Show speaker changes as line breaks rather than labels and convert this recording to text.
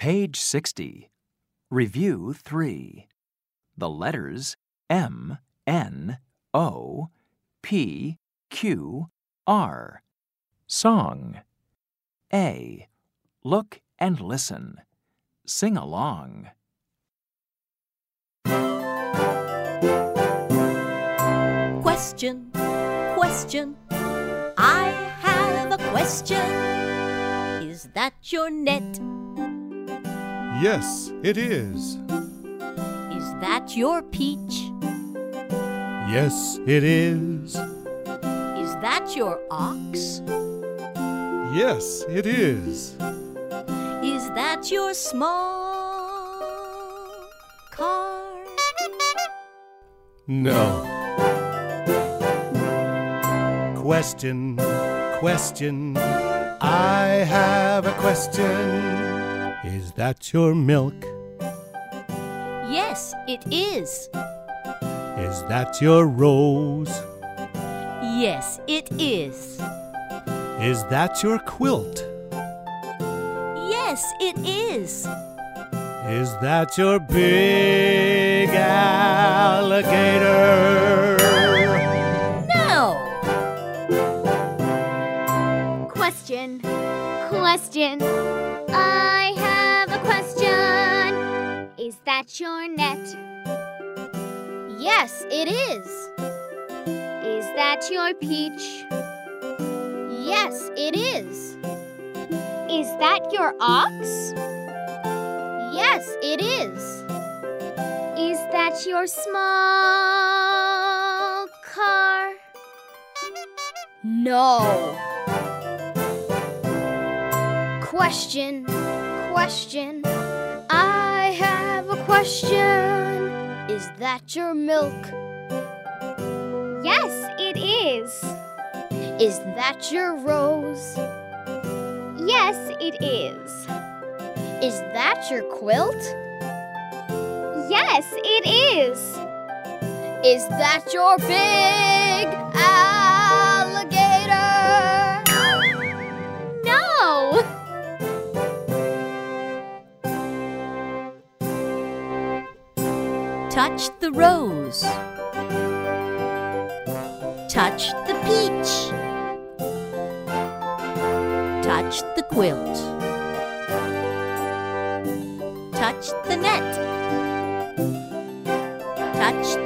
Page 60. Review 3. The letters M, N, O, P, Q, R. Song. A. Look and listen. Sing along.
Question, question, I have a question. Is that your net?
Yes, it is.
Is that your peach?
Yes, it is.
Is that your ox?
Yes, it is.
Is that your small car?
No. Question, question, I have a question. Is that your milk?
Yes, it is.
Is that your rose?
Yes, it is.
Is that your quilt?
Yes, it is.
Is that your big alligator?
No!
Question, question, I have a question. Is that your net? Yes, it is. Is that your peach? Yes, it is. Is that your ox? Yes, it is. Is that your small car? No. Question, question, I have a question. Is that your milk? Yes, it is. Is that your rose? Yes, it is. Is that your quilt? Yes, it is. Is that your big alligator? No!
Touch the rose. Touch the peach. Touch the quilt. Touch the net. Touch